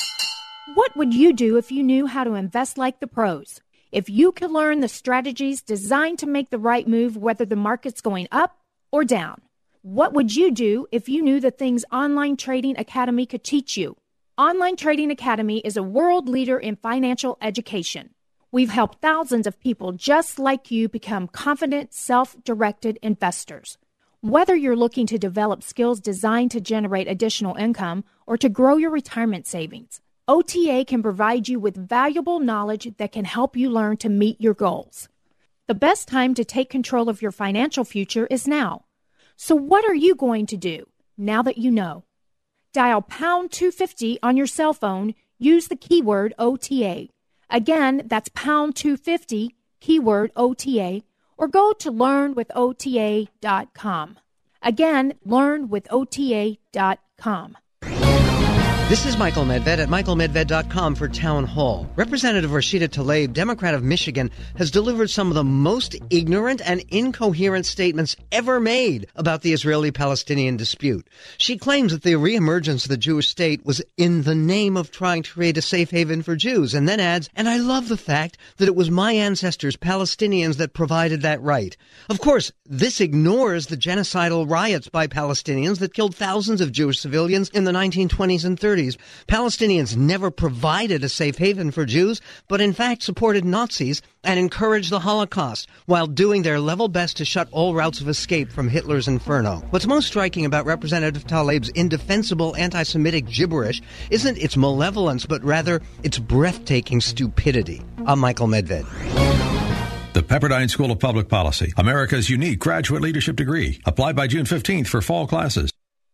What would you do if you knew how to invest like the pros? If you could learn the strategies designed to make the right move whether the market's going up or down? What would you do if you knew the things Online Trading Academy could teach you? Online Trading Academy is a world leader in financial education. We've helped thousands of people just like you become confident, self-directed investors. Whether you're looking to develop skills designed to generate additional income or to grow your retirement savings, O T A can provide you with valuable knowledge that can help you learn to meet your goals. The best time to take control of your financial future is now. So what are you going to do now that you know? Dial pound two fifty on your cell phone. Use the keyword O T A. Again, that's pound two fifty, keyword O T A, or go to learn with O T A dot com. Again, learn with O T A dot com. This is Michael Medved at michael medved dot com for Town Hall. Representative Rashida Tlaib, Democrat of Michigan, has delivered some of the most ignorant and incoherent statements ever made about the Israeli-Palestinian dispute. She claims that the reemergence of the Jewish state was in the name of trying to create a safe haven for Jews, and then adds, and I love the fact that it was my ancestors, Palestinians, that provided that right. Of course, this ignores the genocidal riots by Palestinians that killed thousands of Jewish civilians in the nineteen twenties and thirties. Palestinians never provided a safe haven for Jews, but in fact supported Nazis and encouraged the Holocaust while doing their level best to shut all routes of escape from Hitler's inferno. What's most striking about Representative Tlaib's indefensible anti-Semitic gibberish isn't its malevolence, but rather its breathtaking stupidity. I'm Michael Medved. The Pepperdine School of Public Policy, America's unique graduate leadership degree. Apply by June fifteenth for fall classes.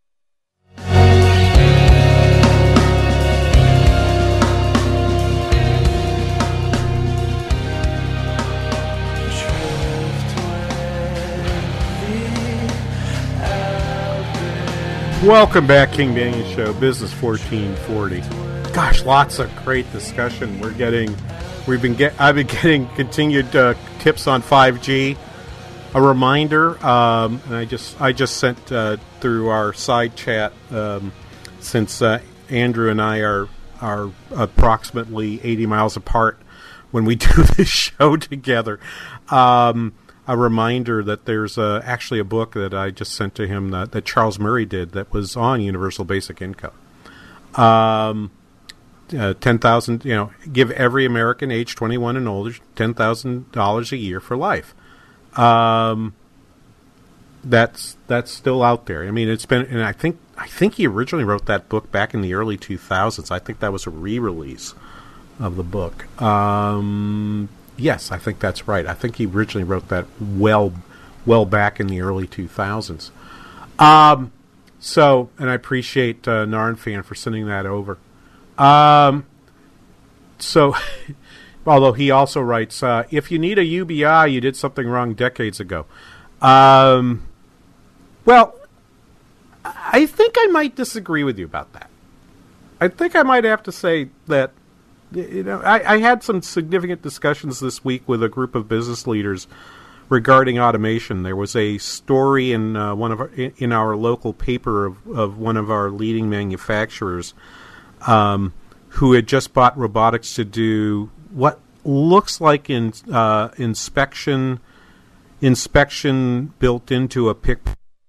Welcome back, King Banaian Show, Business fourteen forty. Gosh, lots of great discussion. We're getting, we've been get, I've been getting continued uh, tips on five G. A reminder, um, and I just, I just sent uh, through our side chat um, since uh, Andrew and I are are approximately eighty miles apart when we do this show together. Um, A reminder that there's uh, actually a book that I just sent to him that, that Charles Murray did that was on universal basic income. Um, uh, ten thousand, you know, give every American age twenty-one and older ten thousand dollars a year for life. Um, that's that's still out there. I mean, it's been, and I think I think he originally wrote that book back in the early two thousands. I think that was a re-release of the book. Um, Yes, I think that's right. I think he originally wrote that well, well back in the early two thousands. Um, so, and I appreciate uh, Narnfan for sending that over. Um, so, although he also writes, uh, if you need a U B I, you did something wrong decades ago. Um, well, I think I might disagree with you about that. I think I might have to say that. You know, I, I had some significant discussions this week with a group of business leaders regarding automation. There was a story in uh, one of our, in our local paper of, of one of our leading manufacturers um, who had just bought robotics to do what looks like in uh, inspection inspection built into a pick.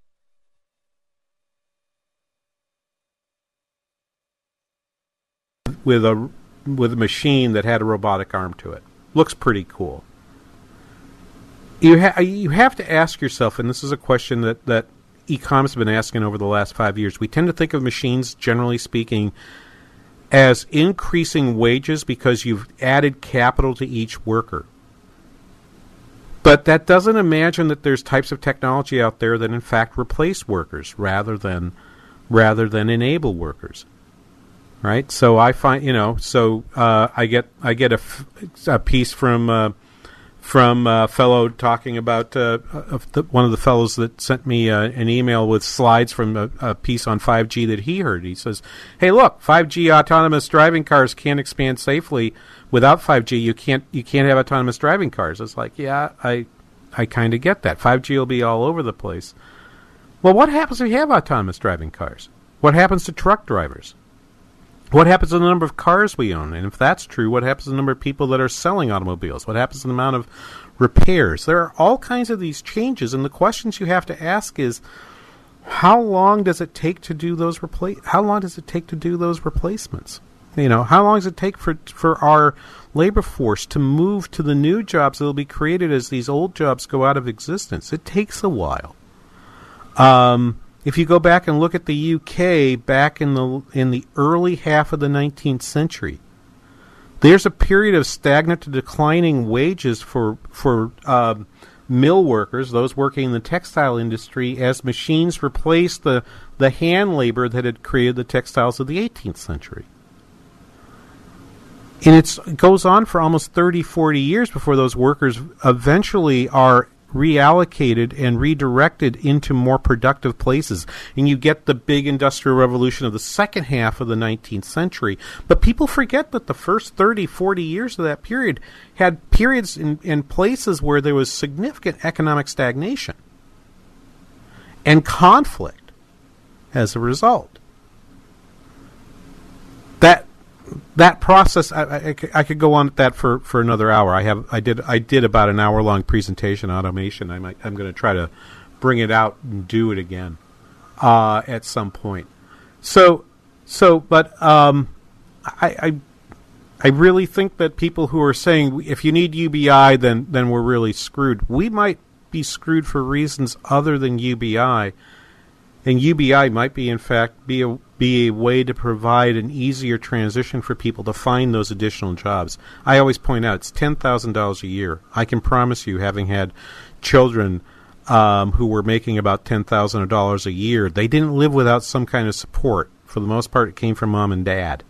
With a with a machine that had a robotic arm to it. Looks pretty cool. You ha- you have to ask yourself, and this is a question that, that economists have been asking over the last five years. We tend to think of machines, generally speaking, as increasing wages because you've added capital to each worker. But that doesn't imagine that there's types of technology out there that in fact replace workers rather than rather than enable workers. Right, so I find you know, so uh, I get I get a, f- a piece from uh, from a fellow talking about uh, the, one of the fellows that sent me uh, an email with slides from a, a piece on five G that he heard. He says, "Hey, look, five G autonomous driving cars can't expand safely without five G. You can't you can't have autonomous driving cars." It's like, yeah, I I kind of get that. five G will be all over the place. Well, what happens if you have autonomous driving cars? What happens to truck drivers? What happens to the number of cars we own? And if that's true, what happens to the number of people that are selling automobiles? What happens to the amount of repairs? There are all kinds of these changes, and the questions you have to ask is, how long does it take to do those repla- How long does it take to do those replacements? You know, how long does it take for for our labor force to move to the new jobs that will be created as these old jobs go out of existence? It takes a while. Um. If you go back and look at the U K back in the in the early half of the nineteenth century, there's a period of stagnant to declining wages for for uh, mill workers, those working in the textile industry, as machines replaced the, the hand labor that had created the textiles of the eighteenth century. And it's, it goes on for almost thirty, forty years before those workers eventually are reallocated and redirected into more productive places. And you get the big industrial revolution of the second half of the nineteenth century. But people forget that the first thirty, forty years of that period had periods in, in places where there was significant economic stagnation and conflict as a result. That that process, I, I, I could go on with that for, for another hour. I have I did I did about an hour long presentation on automation. I might I'm going to try to bring it out and do it again uh, at some point. So so, but um, I, I I really think that people who are saying if you need U B I, then then we're really screwed. We might be screwed for reasons other than U B I. And U B I might be, in fact, be a, be a way to provide an easier transition for people to find those additional jobs. I always point out it's ten thousand dollars a year. I can promise you, having had children um, who were making about ten thousand dollars a year, they didn't live without some kind of support. For the most part, it came from mom and dad.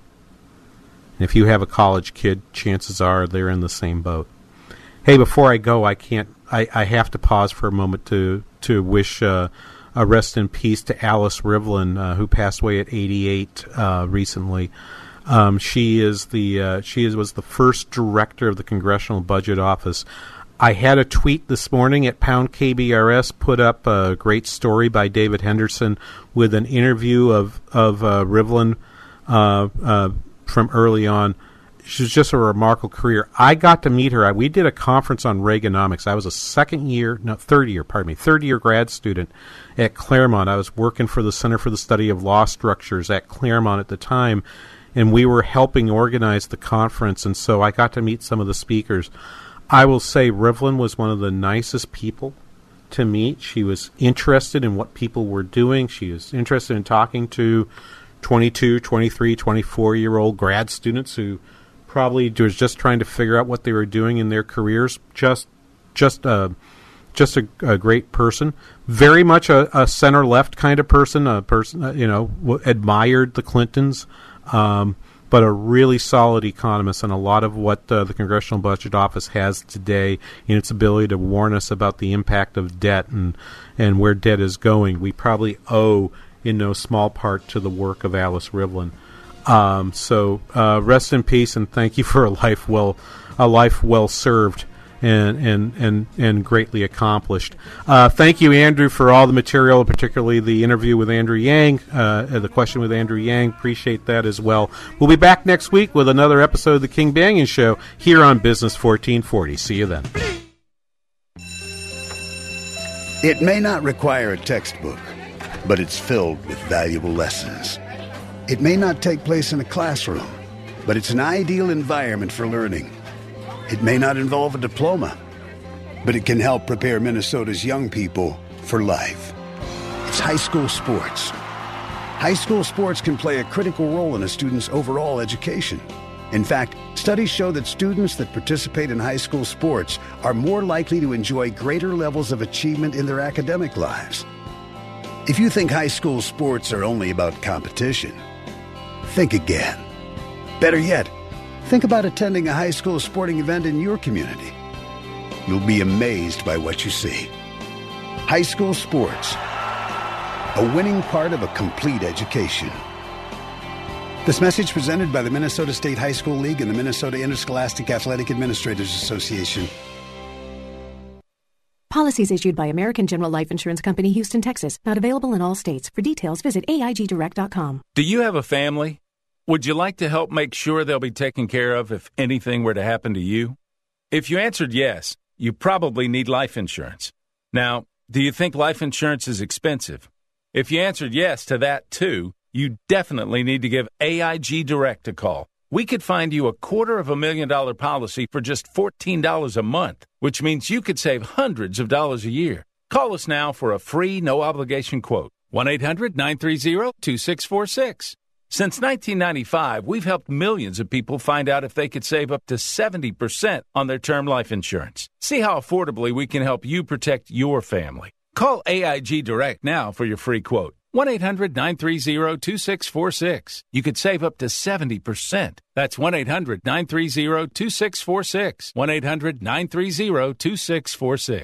And if you have a college kid, chances are they're in the same boat. Hey, before I go, I can't. I, I have to pause for a moment to to wish. Uh, Uh, rest in peace to Alice Rivlin, uh, who passed away at eighty-eight uh, recently. Um, she is the uh, she is, was the first director of the Congressional Budget Office. I had a tweet this morning at Pound K B R S, put up a great story by David Henderson with an interview of of uh, Rivlin uh, uh, from early on. She's just a remarkable career. I got to meet her. I, we did a conference on Reaganomics. I was a second year, no, third year, pardon me, third year grad student at Claremont. I was working for the Center for the Study of Law Structures at Claremont at the time, and we were helping organize the conference, and so I got to meet some of the speakers. I will say Rivlin was one of the nicest people to meet. She was interested in what people were doing. She was interested in talking to twenty-two, twenty-three, twenty-four-year-old grad students who probably was just trying to figure out what they were doing in their careers. Just, just a, just a, a great person. Very much a, a center-left kind of person. A person, uh, you know, w- admired the Clintons, um, but a really solid economist. And a lot of what uh, the Congressional Budget Office has today in its ability to warn us about the impact of debt and and where debt is going, we probably owe in no small part to the work of Alice Rivlin. Um, so uh, rest in peace, and thank you for a life well, a life well served and and and, and greatly accomplished. Uh, thank you, Andrew, for all the material, particularly the interview with Andrew Yang, uh, the question with Andrew Yang. Appreciate that as well. We'll be back next week with another episode of the King Banaian Show here on Business fourteen forty. See you then. It may not require a textbook, but it's filled with valuable lessons. It may not take place in a classroom, but it's an ideal environment for learning. It may not involve a diploma, but it can help prepare Minnesota's young people for life. It's high school sports. High school sports can play a critical role in a student's overall education. In fact, studies show that students that participate in high school sports are more likely to enjoy greater levels of achievement in their academic lives. If you think high school sports are only about competition, think again. Better yet, think about attending a high school sporting event in your community. You'll be amazed by what you see. High school sports, a winning part of a complete education. This message presented by the Minnesota State High School League and the Minnesota Interscholastic Athletic Administrators Association. Policies issued by American General Life Insurance Company, Houston, Texas. Not available in all states. For details, visit A I G direct dot com. Do you have a family? Would you like to help make sure they'll be taken care of if anything were to happen to you? If you answered yes, you probably need life insurance. Now, do you think life insurance is expensive? If you answered yes to that too, you definitely need to give A I G Direct a call. We could find you a quarter of a million dollar policy for just fourteen dollars a month, which means you could save hundreds of dollars a year. Call us now for a free, no-obligation quote. one eight hundred nine three zero two six four six. Since nineteen ninety-five, we've helped millions of people find out if they could save up to seventy percent on their term life insurance. See how affordably we can help you protect your family. Call A I G Direct now for your free quote. one eight hundred nine three zero two six four six. You could save up to seventy percent. That's one eight hundred nine three zero two six four six. one eight hundred nine three zero two six four six.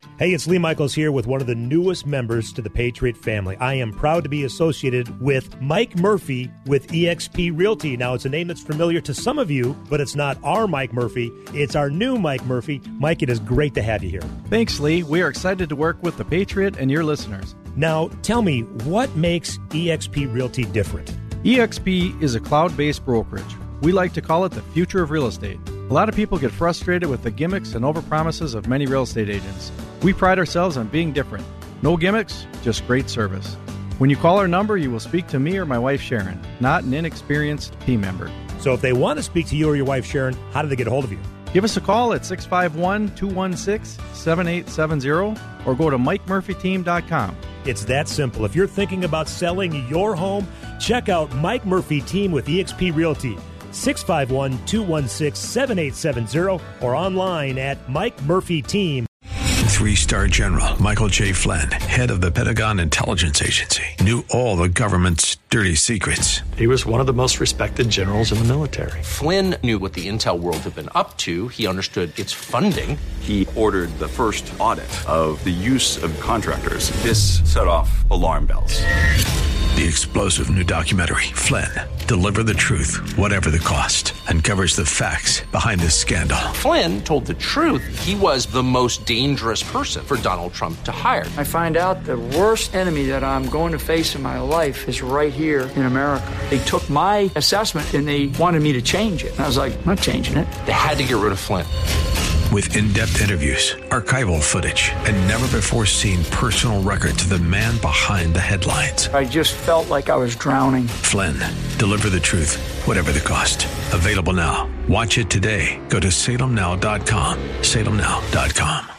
Hey, it's Lee Michaels here with one of the newest members to the Patriot family. I am proud to be associated with Mike Murphy with E X P Realty. Now, it's a name that's familiar to some of you, but it's not our Mike Murphy. It's our new Mike Murphy. Mike, it is great to have you here. Thanks, Lee. We are excited to work with the Patriot and your listeners. Now, tell me, what makes E X P Realty different? E X P is a cloud-based brokerage. We like to call it the future of real estate. A lot of people get frustrated with the gimmicks and overpromises of many real estate agents. We pride ourselves on being different. No gimmicks, just great service. When you call our number, you will speak to me or my wife Sharon, not an inexperienced team member. So if they want to speak to you or your wife Sharon, how do they get a hold of you? Give us a call at six five one, two one six, seven eight seven zero or go to mike murphy team dot com. It's that simple. If you're thinking about selling your home, check out Mike Murphy Team with E X P Realty. six five one, two one six, seven eight seven zero or online at Mike Murphy Team. Three-star General Michael J. Flynn, head of the Pentagon Intelligence Agency, knew all the government's dirty secrets. He was one of the most respected generals in the military. Flynn knew what the intel world had been up to. He understood its funding. He ordered the first audit of the use of contractors. This set off alarm bells. The explosive new documentary, Flynn, Deliver the Truth, Whatever the Cost, uncovers the facts behind this scandal. Flynn told the truth. He was the most dangerous person for Donald Trump to hire. I find out the worst enemy that I'm going to face in my life is right here in America. They took my assessment and they wanted me to change it. And I was like, I'm not changing it. They had to get rid of Flynn. With in-depth interviews, archival footage, and never-before-seen personal records of the man behind the headlines. I just felt like I was drowning. Flynn, Deliver the Truth, Whatever the Cost. Available now. Watch it today. Go to salem now dot com. salem now dot com.